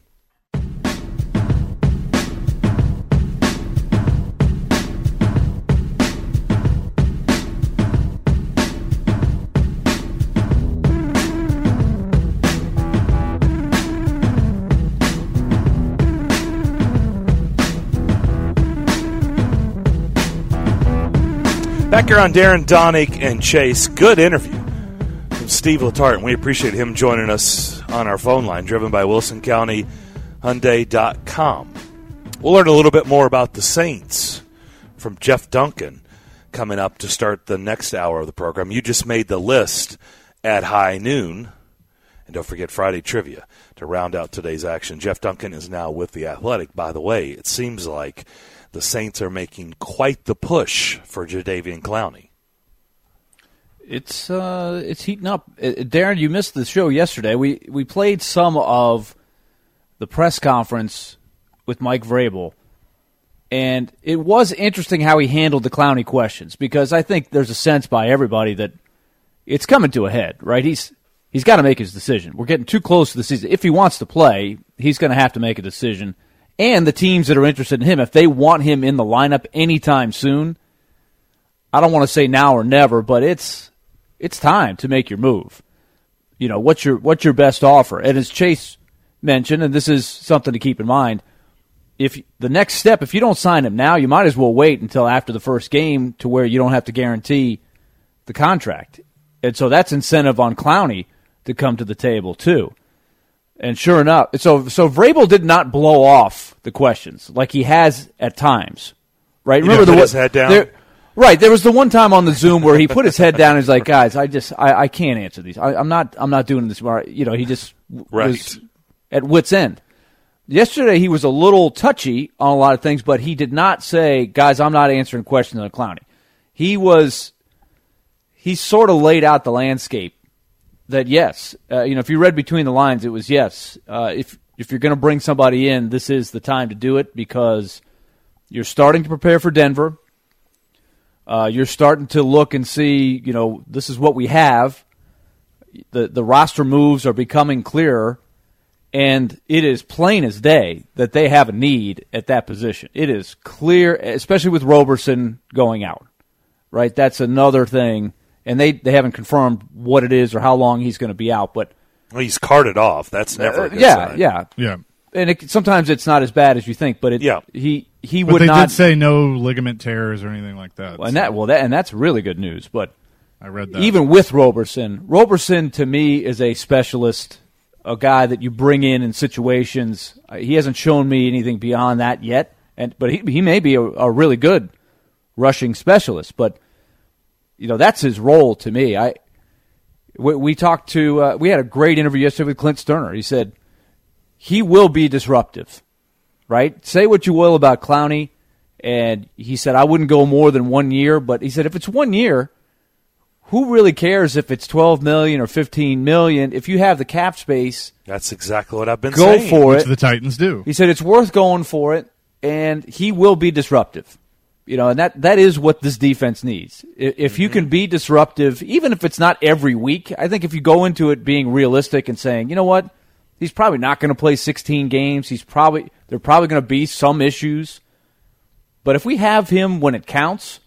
Back here on Darren Donick and Chase. Good interview from Steve Letarte, and we appreciate him joining us on our phone line, driven by Wilson County Hyundai dot com. We'll learn a little bit more about the Saints from Jeff Duncan coming up to start the next hour of the program. You just made the list at high noon. And don't forget Friday trivia to round out today's action. Jeff Duncan is now with The Athletic. By the way, it seems like the Saints are making quite the push for Jadeveon Clowney. It's uh, it's heating up. Uh, Darren, you missed the show yesterday. We we played some of the press conference with Mike Vrabel, and it was interesting how he handled the Clowney questions, because I think there's a sense by everybody that it's coming to a head, right? He's he's got to make his decision. We're getting too close to the season. If he wants to play, he's going to have to make a decision. And the teams that are interested in him, if they want him in the lineup anytime soon, I don't want to say now or never, but it's it's time to make your move. You know, what's your what's your best offer? And as Chase mentioned, and this is something to keep in mind, if the next step, if you don't sign him now, you might as well wait until after the first game to where you don't have to guarantee the contract. And so that's incentive on Clowney to come to the table too. And sure enough, so so Vrabel did not blow off the questions like he has at times, right? He Remember didn't the put his head down? There, right. There was the one time on the Zoom where he put his head down and he's like, "Guys, I just I, I can't answer these. I, I'm not I'm not doing this." You know, he just Right. was at wit's end. Yesterday he was a little touchy on a lot of things, but he did not say, "Guys, I'm not answering questions on Clowney." He was he sort of laid out the landscape. That yes, uh, you know, if you read between the lines, it was yes. Uh, if if you're going to bring somebody in, this is the time to do it because you're starting to prepare for Denver. Uh, you're starting to look and see, you know, this is what we have. The the roster moves are becoming clearer, and it is plain as day that they have a need at that position. It is clear, especially with Roberson going out, right? That's another thing. And they, they haven't confirmed what it is or how long he's going to be out. But Well, he's carted off. That's never a good yeah, sign. yeah, Yeah. And it, sometimes it's not as bad as you think. But it, Yeah. he he But would they not did say no ligament tears or anything like that. and so that well that and that's really good news. But I read that. even with Roberson, Roberson to me is a specialist, a guy that you bring in in situations. Uh, He hasn't shown me anything beyond that yet. And but he he may be a, a really good rushing specialist, but. You know, that's his role to me. I we, we talked to uh, we had a great interview yesterday with Clint Sterner. He said he will be disruptive, right? Say what you will about Clowney, and he said I wouldn't go more than one year. But he said if it's one year, who really cares if it's twelve million or fifteen million? If you have the cap space, That's exactly what I've been go saying. for which it. the Titans do. He said it's worth going for it, and he will be disruptive. You know, and that, that is what this defense needs. If mm-hmm. you can be disruptive, even if it's not every week, I think if you go into it being realistic and saying, you know what, he's probably not going to play sixteen games. He's probably there are probably going to be some issues. But if we have him when it counts,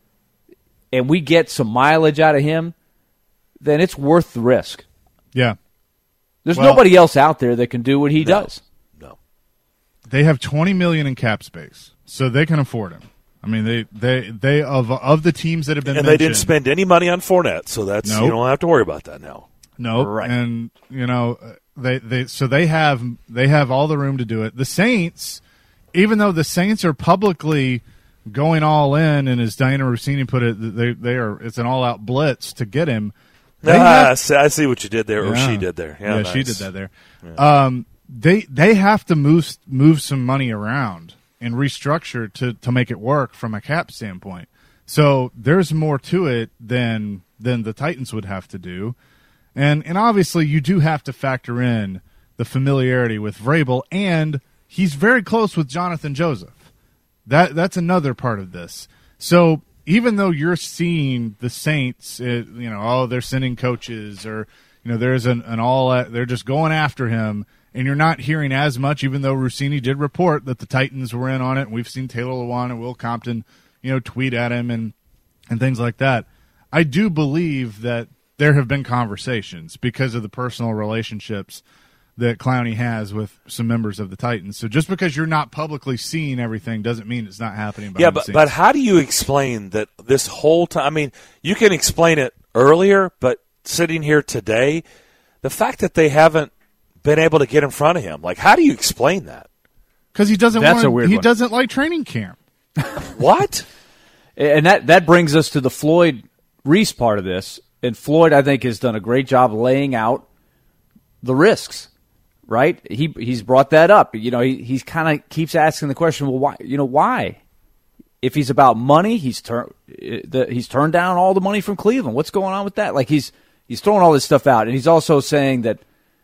and we get some mileage out of him, then it's worth the risk. Yeah. There's Well- nobody else out there that can do what he No. does. No. They have twenty million dollars in cap space, so they can afford him. I mean, they they they of of the teams that have been And mentioned, they didn't spend any money on Fournette, so that's Nope. you don't have to worry about that now. no, Right. and you know they they so they have they have all the room to do it. The Saints, even though the Saints are publicly going all in, and as Diana Rossini put it, they they are it's an all out blitz to get him. They Ah, have- I see- I see what you did there, or Yeah. she did there. Yeah, Yeah, nice. she did that there. Um, they they have to move move some money around and restructure to, to make it work from a cap standpoint. So there's more to it than than the Titans would have to do. And and obviously you do have to factor in the familiarity with Vrabel, and he's very close with Jonathan Joseph. That that's another part of this. So even though you're seeing the Saints, uh, you know, oh, they're sending coaches, or you know, there's an, an all they're just going after him, and you're not hearing as much. Even though Rossini did report that the Titans were in on it, and we've seen Taylor Lewan and Will Compton, you know, tweet at him and and things like that. I do believe that there have been conversations because of the personal relationships that Clowney has with some members of the Titans. So just because you're not publicly seeing everything doesn't mean it's not happening behind Yeah, the but scenes. but how do you explain that this whole time? I mean, you can explain it earlier, but sitting here today, the fact that they haven't been able to get in front of him, like, how do you explain that? Because he doesn't That's want a weird he one. doesn't like training camp. What? And that, that brings us to the Floyd Reese part of this. And Floyd, I think, has done a great job laying out the risks, right? He He's brought that up. You know, he he's kind of keeps asking the question, well, why? You know, why? If he's about money, he's, tur- the, he's turned down all the money from Cleveland. What's going on with that? Like, he's he's throwing all this stuff out. And he's also saying that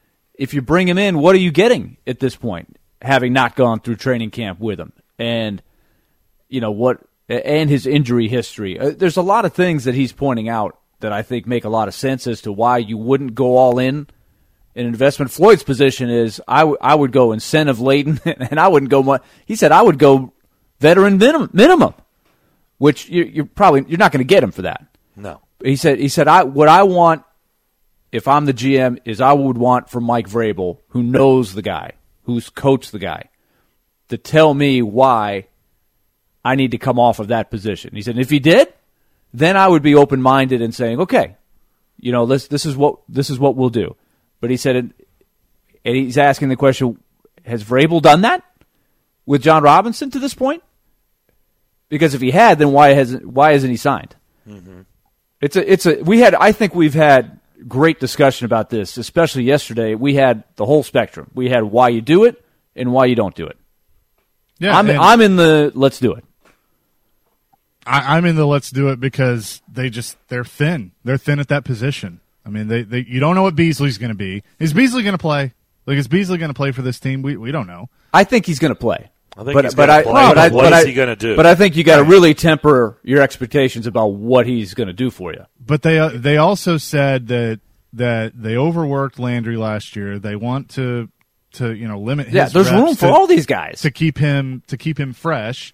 if you bring him in, what are you getting at this point, having not gone through training camp with him? And, you know, what and his injury history. Uh, there's a lot of things that he's pointing out that I think make a lot of sense as to why you wouldn't go all in in investment. Floyd's position is I, w- I would go incentive laden, and I wouldn't go much. He said I would go veteran minimum, minimum which you, you're probably you're not going to get him for that. No. He said he said I what I want if I'm the G M is I would want from Mike Vrabel, who knows the guy, who's coached the guy, to tell me why I need to come off of that position. He said, if he did, then I would be open-minded and saying, okay, you know, this this is what this is what we'll do. But he said, And he's asking the question, has Vrabel done that with John Robinson to this point? Because if he had, then why hasn't why hasn't he signed? Mm-hmm. It's a it's a we had I think we've had great discussion about this, especially yesterday. We had the whole spectrum. We had why you do it and why you don't do it. Yeah, I'm I'm in the let's do it. I, I'm in the let's do it because they just they're thin. They're thin at that position. I mean, they, they you don't know what Beasley's going to be. Is Beasley going to play? Like, is Beasley going to play for this team? We we don't know. I think he's going to play. I think but, he's but going I, to play. but I, what but is I, he going to do? But I think you got to really temper your expectations about what he's going to do for you. But they uh, they also said that that they overworked Landry last year. They want to to you know limit his yeah. There's reps room for to, all these guys to keep him to keep him fresh.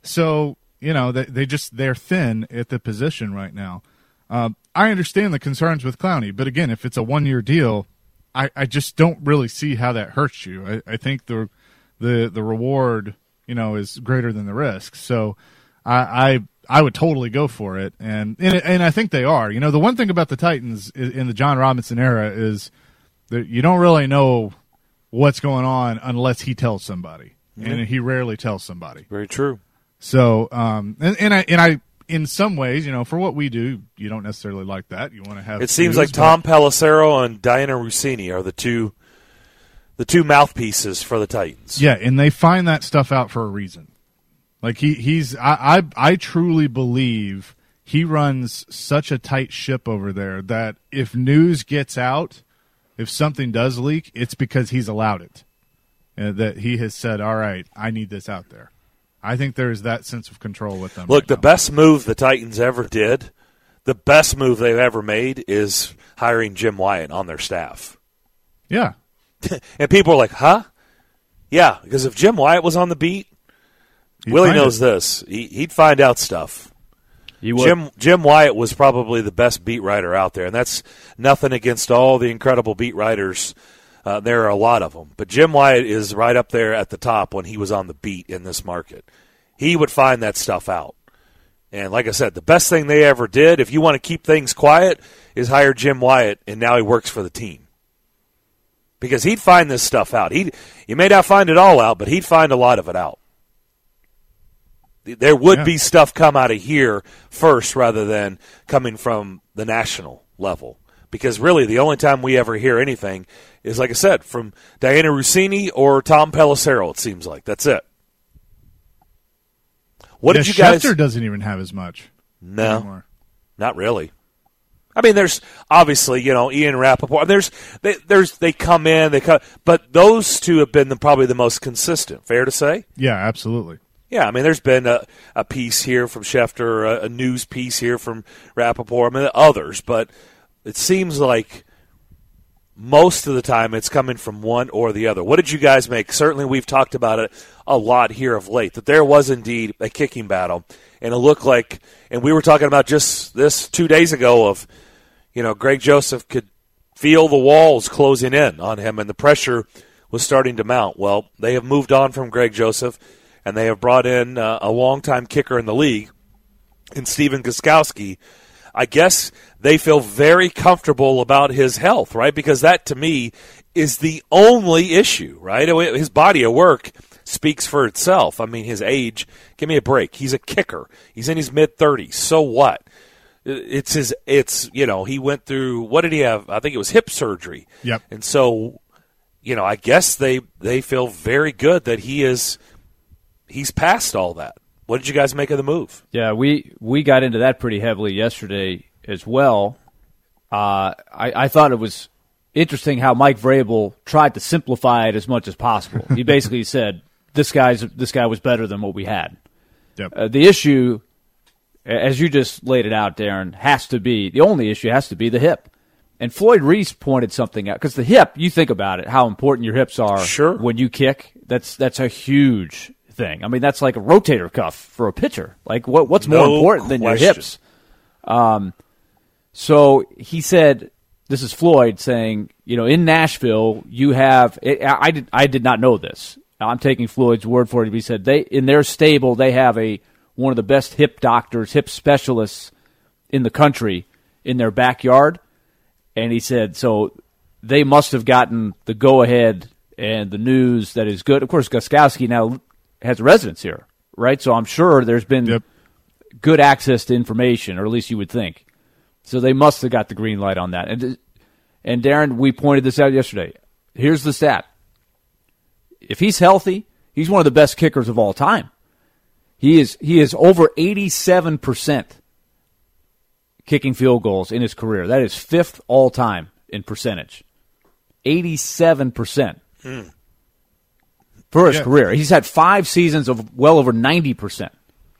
So you know they they just they're thin at the position right now. Um, I understand the concerns with Clowney, but again, if it's a one year deal, I, I just don't really see how that hurts you. I, I think the the the reward you know is greater than the risk. So I. I I would totally go for it, and, and and I think they are. You know, the one thing about the Titans in the John Robinson era is that you don't really know what's going on unless he tells somebody, mm-hmm. and he rarely tells somebody. Very true. So, um, and, and I and I in some ways, you know, for what we do, you don't necessarily like that. You want to have. It seems news, like Tom Pelissero and Diana Rossini are the two, the two mouthpieces for the Titans. Yeah, and they find that stuff out for a reason. Like he, he's, I, I, I truly believe he runs such a tight ship over there that if news gets out, if something does leak, it's because he's allowed it. Uh, that he has said, all right, I need this out there. I think there's that sense of control with them. Look, right the now. best move the Titans ever did, the best move they've ever made is hiring Jim Wyatt on their staff. Yeah. And people are like, huh? Yeah, because if Jim Wyatt was on the beat, He'd Willie find knows it. this. He, he'd find out stuff. You would. Jim Jim Wyatt was probably the best beat writer out there, and that's nothing against all the incredible beat writers. Uh, there are a lot of them, but Jim Wyatt is right up there at the top when he was on the beat in this market. He would find that stuff out. And like I said, the best thing they ever did, if you want to keep things quiet, is hire Jim Wyatt, and now he works for the team. Because he'd find this stuff out. He You may not find it all out, but he'd find a lot of it out. There would yeah. be stuff come out of here first rather than coming from the national level. Because really the only time we ever hear anything is, like I said, from Diana Rossini or Tom Pelissero, it seems like. That's it. What yeah, did you guys... Schefter doesn't even have as much No, anymore. not really. I mean, there's obviously, you know, Ian Rappaport. There's, they, there's, they come in, they come, but those two have been the, probably the most consistent. Fair to say? Yeah, absolutely. Yeah, I mean, there's been a, a piece here from Schefter, a, a news piece here from Rappaport, I mean, others, but it seems like most of the time it's coming from one or the other. What did you guys make? Certainly we've talked about it a lot here of late, that there was indeed a kicking battle, and it looked like, and we were talking about just this two days ago of, you know, Greg Joseph could feel the walls closing in on him, and the pressure was starting to mount. Well, they have moved on from Greg Joseph, and they have brought in uh, a longtime kicker in the league, in Stephen Gostkowski. I guess they feel very comfortable about his health, right? Because that, to me, is the only issue, right? His body of work speaks for itself. I mean, his age, give me a break. He's a kicker. He's in his mid-thirties. So what? It's his, it's, you know, he went through, what did he have? I think it was hip surgery. Yep. And so, you know, I guess they, they feel very good that he is, he's past all that. What did you guys make of the move? Yeah, we, we got into that pretty heavily yesterday as well. Uh, I, I thought it was interesting how Mike Vrabel tried to simplify it as much as possible. He basically said, this guy's this guy was better than what we had. Yep. Uh, the issue, as you just laid it out, Darren, has to be, the only issue has to be the hip. And Floyd Reese pointed something out, because the hip, you think about it, how important your hips are Sure. when you kick. That's that's a huge thing. I mean, that's like a rotator cuff for a pitcher. Like, what what's more No important than your question. hips? Um, so he said, this is Floyd saying, you know, in Nashville, you have, it, I, I, did, I did not know this. I'm taking Floyd's word for it. He said, they in their stable, they have a one of the best hip doctors, hip specialists in the country in their backyard. And he said, so they must have gotten the go-ahead and the news that is good. Of course, Gostkowski now has a residence here, right? So I'm sure there's been Yep. good access to information, or at least you would think. So they must have got the green light on that. And, and Darren, we pointed this out yesterday. Here's the stat. If he's healthy, he's one of the best kickers of all time. He is he is over eighty-seven percent kicking field goals in his career. That is fifth all time in percentage. eighty-seven percent mm. for his Yeah. career. He's had five seasons of well over ninety percent.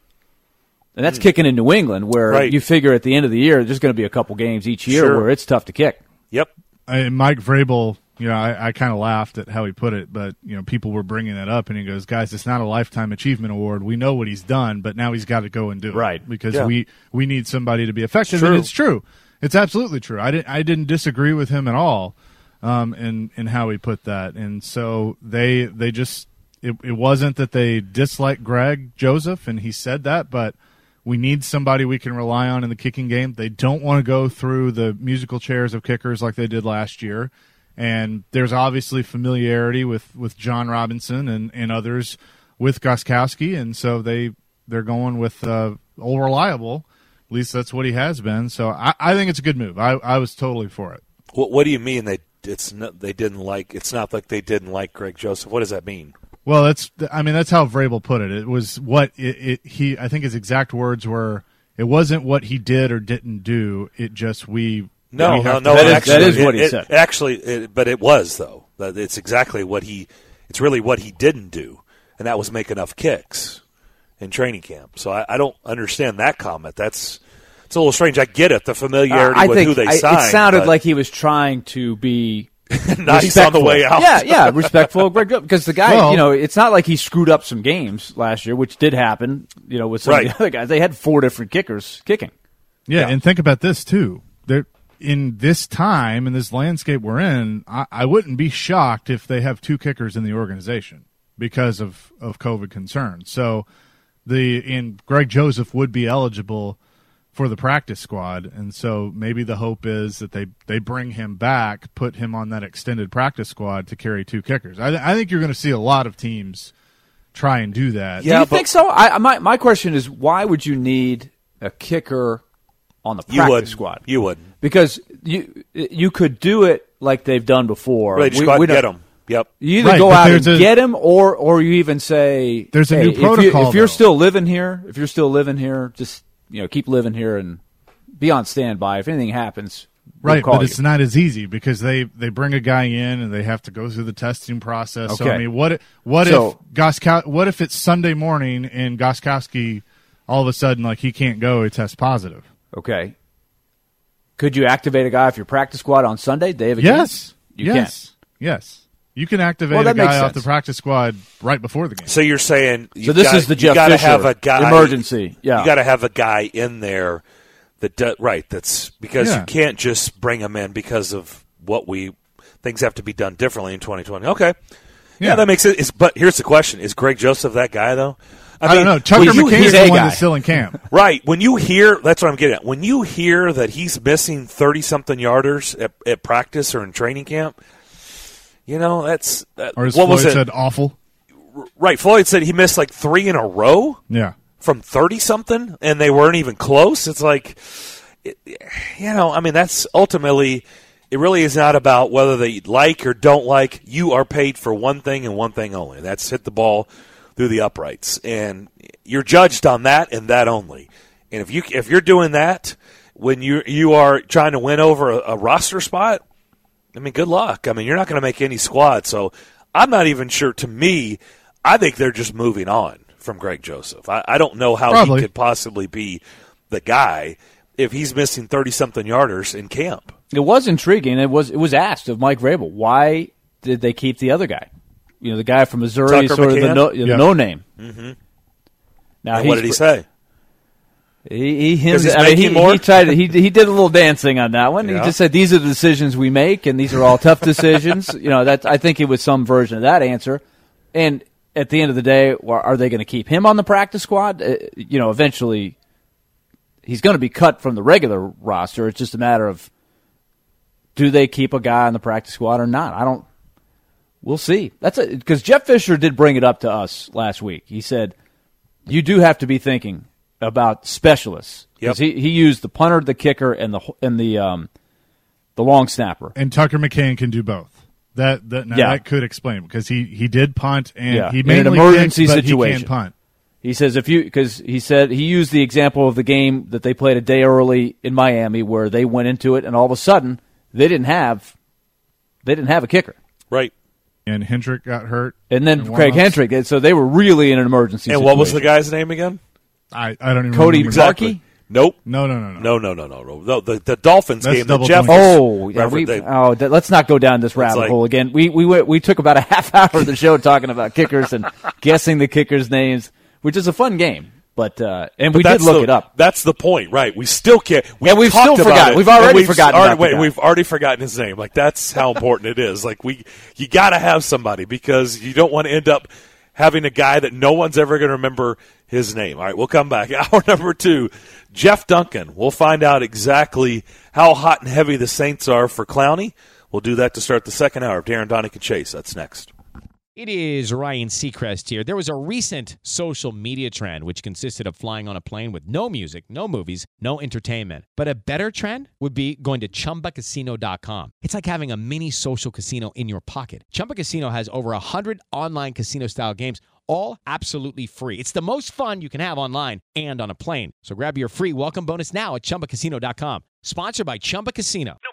And that's mm. kicking in New England, where right. you figure at the end of the year, there's going to be a couple games each year sure. where it's tough to kick. Yep. I, Mike Vrabel, you know, I, I kind of laughed at how he put it, but, you know, people were bringing that up, and he goes, guys, it's not a Lifetime Achievement Award. We know what he's done, but now he's got to go and do it. Right. Because Yeah. we, we need somebody to be effective, True. and it's true. It's absolutely true. I didn't, I didn't disagree with him at all um, in, in how he put that. And so they, they just it, – it wasn't that they disliked Greg Joseph, and he said that, but – we need somebody we can rely on in the kicking game. They don't want to go through the musical chairs of kickers like they did last year. And there's obviously familiarity with, with John Robinson and, and others with Gostkowski, and so they, they're going with uh, old reliable. At least that's what he has been. So I, I think it's a good move. I, I was totally for it. What, what do you mean they it's not, they didn't like? It's not like they didn't like Greg Joseph. What does that mean? Well, that's I mean that's how Vrabel put it. It was what it, it he I think his exact words were. It wasn't what he did or didn't do. It just we no we no to- no. That is- actually, that is what he it, said. It, actually, it, but it was though. That it's exactly what he. It's really what he didn't do, and that was make enough kicks in training camp. So I, I don't understand that comment. That's it's a little strange. I get it, the familiarity Uh, I with think who they I, signed. it sounded but like he was trying to be nice on the respectful. way out. Yeah, yeah, respectful of Greg Joseph. Because the guy, Well- you know, it's not like he screwed up some games last year, which did happen, you know, with some Right. of the other guys. They had four different kickers kicking. Yeah, Yeah. and think about this too. There, in this time, in this landscape we're in, I, I wouldn't be shocked if they have two kickers in the organization because of, of COVID concerns. So, the in Greg Joseph would be eligible for the practice squad, and so maybe the hope is that they, they bring him back, put him on that extended practice squad to carry two kickers. I, I think you're going to see a lot of teams try and do that. Yeah, Do you but- think so? I, my my question is, why would you need a kicker on the You practice wouldn't. squad? You wouldn't. Because you you could do it like they've done before. Really, just We- go out we and get don't- him. Yep. You either Right, go but out and there's a- get him, or or you even say There's a hey, new if you- protocol, If, you're though. still living here, if you're still living here, just you know keep living here and be on standby. If anything happens, we'll Right, call but it's you. not as easy because they, they bring a guy in and they have to go through the testing process. So Okay. I mean, what if- what So- if Goskow, what if it's Sunday morning and Gostkowski all of a sudden like he can't go, he tests positive? Okay. Could you activate a guy off your practice squad on Sunday, day of a game? Yes, You yes, yes. You can activate Well, a that makes guy off sense. the practice squad right before the game. So you're saying So you've this got, is the you Jeff gotta Fisher have a guy emergency. Yeah. you got to have a guy in there that do, right. That's because Yeah. you can't just bring him in because of what we things have to be done differently in twenty twenty. Okay, yeah, Yeah. that makes it. Is, but here's the question: is Greg Joseph that guy though? I, don't know. Tucker well, you- McKinnon's he's the a one guy. that's still in camp. Right. When you hear, that's what I'm getting at. When you hear that he's missing thirty-something yarders at, at practice or in training camp, you know, that's that, Or as what Floyd was it? said, awful. Right. Floyd said he missed like three in a row Yeah. from thirty-something, and they weren't even close. It's like, it, you know, I mean, that's ultimately, it really is not about whether they like or don't like. You are paid for one thing and one thing only. That's hit the ball through the uprights, and you're judged on that and that only. And if you if you're doing that when you you are trying to win over a, a roster spot, I mean, good luck. I mean, you're not going to make any squad. So I'm not even sure. To me, I think they're just moving on from Greg Joseph. I, I don't know how Probably. he could possibly be the guy if he's missing thirty-something yarders in camp. It was intriguing. It was it was asked of Mike Vrabel, why did they keep the other guy? You know, the guy from Missouri, Tucker sort of the McKinnon? no, the Yeah. no name. Mm-hmm. Now, And what did he say? He he, Because him, he's I mean, he, making more? he tried. To, he he did a little dancing on that one. Yeah. He just said these are the decisions we make, and these are all tough decisions. You know, that I think it was some version of that answer. And at the end of the day, well, are they going to keep him on the practice squad? Uh, you know, eventually, he's going to be cut from the regular roster. It's just a matter of do they keep a guy on the practice squad or not? I don't. We'll see. That's because Jeff Fisher did bring it up to us last week. He said you do have to be thinking about specialists because yep. he, he used the punter, the kicker, and the and the um, the long snapper. And Tucker McCain can do both. That that now yeah. that could explain because he, he did punt and yeah. he in mainly an emergency kicked, but situation. He can punt. He says if you because he said he used the example of the game that they played a day early in Miami where they went into it and all of a sudden they didn't have they didn't have a kicker. Right. And Hendrick got hurt. And then Craig Hendrick. So they were really in an emergency and situation. what was the guy's name again? I, I don't even Cody remember. Exactly. Nope. No, no, no, no. No, no, no, no, no. no the, the Dolphins That's game that double Jeff doink. Oh, yeah, we, they, oh, th- let's not go down this rabbit like, hole again. We we went, we took about a half hour of the show talking about kickers and guessing the kickers' names, which is a fun game. But uh, and we did look the, it up. That's the point, right? We still can't. We yeah, we've talked still about forgotten. It, we've already we've forgotten. Already, about wait, the guy. we've already forgotten his name. Like that's how important it is. Like we, you got to have somebody because you don't want to end up having a guy that no one's ever going to remember his name. All right, we'll come back. Hour number two, Jeff Duncan. We'll find out exactly how hot and heavy the Saints are for Clowney. We'll do that to start the second hour of Darren, Donick, and Chase. That's next. It is Ryan Seacrest here. There was a recent social media trend which consisted of flying on a plane with no music, no movies, no entertainment. But a better trend would be going to Chumba Casino dot com. It's like having a mini social casino in your pocket. Chumba Casino has over one hundred online casino-style games, all absolutely free. It's the most fun you can have online and on a plane. So grab your free welcome bonus now at Chumba Casino dot com. Sponsored by Chumba Casino.